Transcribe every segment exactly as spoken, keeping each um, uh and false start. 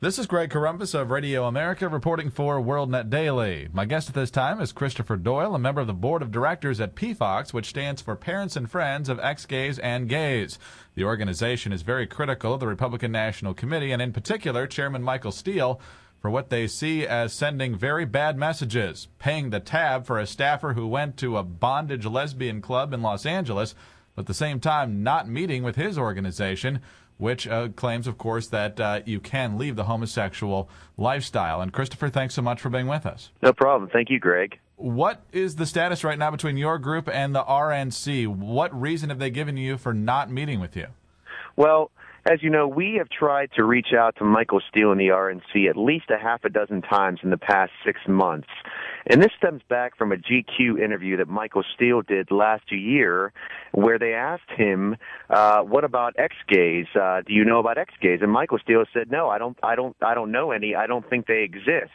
This is Greg Corombos of Radio America reporting for WorldNet Daily. My guest at this time is Christopher Doyle, a member of the board of directors at P F O X, which stands for Parents and Friends of Ex-Gays and Gays. The organization is very critical of the Republican National Committee, and in particular, Chairman Michael Steele, for what they see as sending very bad messages, paying the tab for a staffer who went to a bondage lesbian club in Los Angeles, but at the same time not meeting with his organization, which uh, claims, of course, that uh, you can leave the homosexual lifestyle. And Christopher, thanks so much for being with us. No problem. Thank you, Greg. What is the status right now between your group and the R N C? What reason have they given you for not meeting with you? Well, as you know, we have tried to reach out to Michael Steele and the R N C at least a half a dozen times in the past six months. And this stems back from a G Q interview that Michael Steele did last year where they asked him, uh, what about ex-gays? Uh, do you know about ex-gays? And Michael Steele said, no, I don't, I don't, I don't know any. I don't think they exist.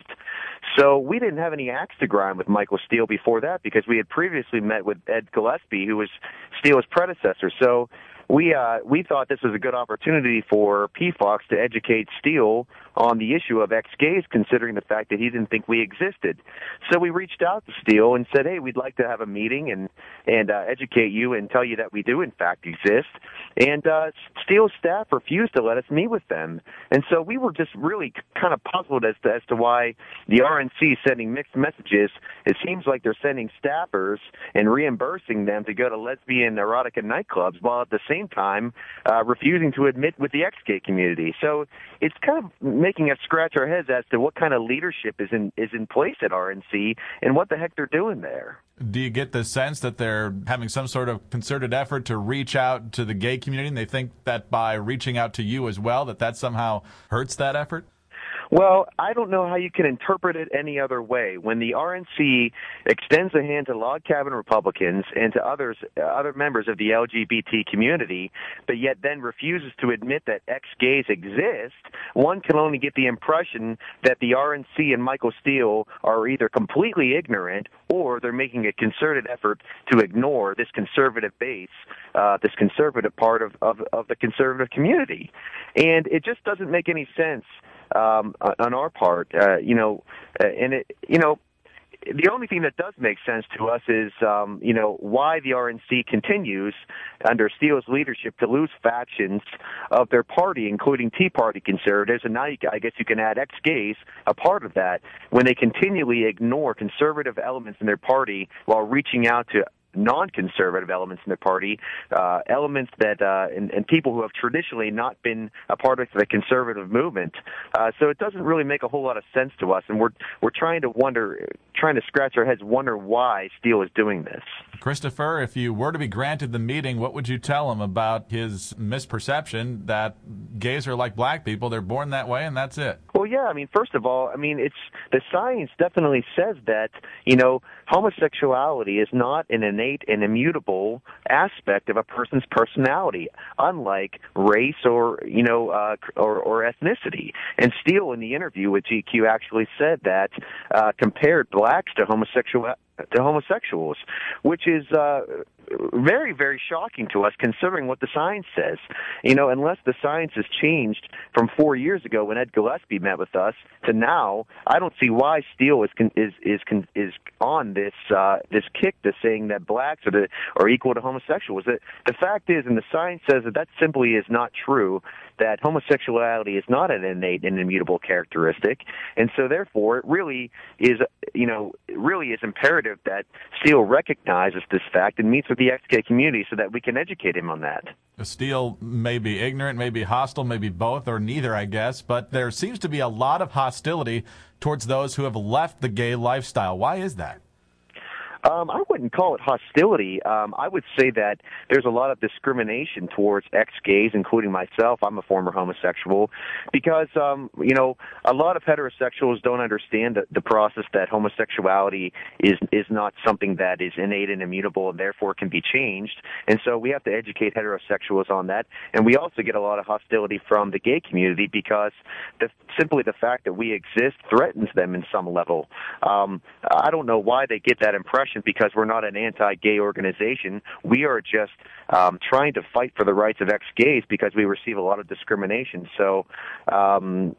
So we didn't have any axe to grind with Michael Steele before that because we had previously met with Ed Gillespie, who was Steele's predecessor. So we uh, we thought this was a good opportunity for P F O X to educate Steele on the issue of ex-gays, considering the fact that he didn't think we existed. So we reached out to Steele and said, hey, we'd like to have a meeting and, and uh, educate you and tell you that we do, in fact, exist. And uh, Steele's staff refused to let us meet with them. And so we were just really kind of puzzled as to, as to why the R N C is sending mixed messages. It seems like they're sending staffers and reimbursing them to go to lesbian erotica nightclubs while at the same time uh, refusing to admit with the ex-gay community. So it's kind of making us scratch our heads as to what kind of leadership is in is in place at R N C and what the heck they're doing there. Do you get the sense that they're having some sort of concerted effort to reach out to the gay community, and they think that by reaching out to you as well, that that somehow hurts that effort? Well, I don't know how you can interpret it any other way. When the R N C extends a hand to log cabin Republicans and to others, uh, other members of the L G B T community, but yet then refuses to admit that ex-gays exist, one can only get the impression that the R N C and Michael Steele are either completely ignorant or they're making a concerted effort to ignore this conservative base, uh, this conservative part of, of, of the conservative community. And it just doesn't make any sense Um, on our part, uh, you know, uh, and it, you know, the only thing that does make sense to us is, um, you know, why the R N C continues under Steele's leadership to lose factions of their party, including Tea Party conservatives, and now you, I guess you can add ex-gays, a part of that, when they continually ignore conservative elements in their party while reaching out to non-conservative elements in their party, uh, elements that, uh, and, and people who have traditionally not been a part of the conservative movement. Uh, so it doesn't really make a whole lot of sense to us, and we're, we're trying to wonder, trying to scratch our heads, wonder why Steele is doing this. Christopher, if you were to be granted the meeting, what would you tell him about his misperception that gays are like black people, they're born that way, and that's it? Well, yeah, I mean, first of all, I mean, it's, the science definitely says that, you know, homosexuality is not an innate and immutable aspect of a person's personality, unlike race or, you know, uh, or, or ethnicity. And Steele, in the interview with G Q, actually said that, uh, compared blacks to homosexual to homosexuals, which is uh, very, very shocking to us considering what the science says. You know, unless the science has changed from four years ago when Ed Gillespie met with us to now, I don't see why Steele is con- is is con- is on this uh, this kick to saying that blacks are the, are equal to homosexuals. The, the fact is, and the science says that that simply is not true. That homosexuality is not an innate and immutable characteristic, and so therefore it really is, you know, it really is imperative that Steele recognizes this fact and meets with the ex-gay community so that we can educate him on that. Steele may be ignorant, may be hostile, maybe both or neither, I guess, but there seems to be a lot of hostility towards those who have left the gay lifestyle. Why is that? Um, I wouldn't call it hostility. Um, I would say that there's a lot of discrimination towards ex-gays, including myself. I'm a former homosexual, because, um, you know, a lot of heterosexuals don't understand the, the process that homosexuality is is not something that is innate and immutable and therefore can be changed. And so we have to educate heterosexuals on that. And we also get a lot of hostility from the gay community because the, simply the fact that we exist threatens them in some level. Um, I don't know why they get that impression, because we're not an anti-gay organization. We are just um, trying to fight for the rights of ex-gays because we receive a lot of discrimination. So, um,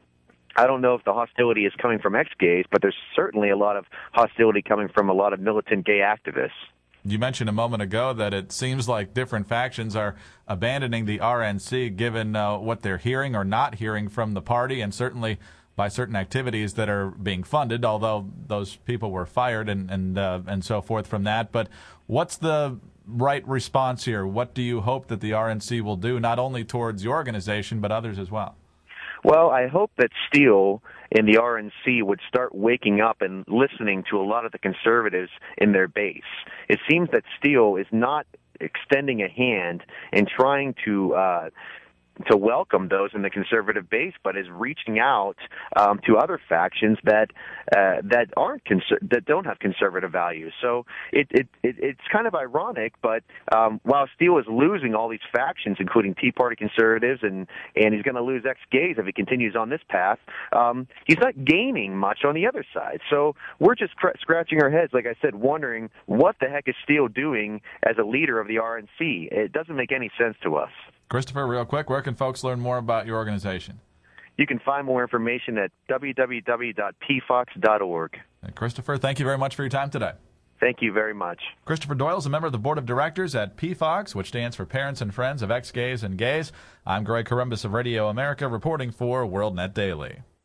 I don't know if the hostility is coming from ex-gays, but there's certainly a lot of hostility coming from a lot of militant gay activists. You mentioned a moment ago that it seems like different factions are abandoning the R N C given uh, what they're hearing or not hearing from the party, and certainly by certain activities that are being funded, although those people were fired and and uh, and so forth from that. But what's the right response here? What do you hope that the R N C will do, not only towards your organization, but others as well? Well, I hope that Steele and the R N C would start waking up and listening to a lot of the conservatives in their base. It seems that Steele is not extending a hand and trying to uh, to welcome those in the conservative base, but is reaching out um, to other factions that uh, that aren't conser- that don't have conservative values. So it, it, it it's kind of ironic, but um, while Steele is losing all these factions, including Tea Party conservatives, and and he's going to lose ex-gays if he continues on this path, um, he's not gaining much on the other side. So we're just cr- scratching our heads, like I said, wondering what the heck is Steele doing as a leader of the R N C. It doesn't make any sense to us. Christopher, real quick, where can folks learn more about your organization? You can find more information at w w w dot p fox dot org. And Christopher, thank you very much for your time today. Thank you very much. Christopher Doyle is a member of the board of directors at P FOX, which stands for Parents and Friends of Ex-Gays and Gays. I'm Greg Corombos of Radio America, reporting for WorldNet Daily.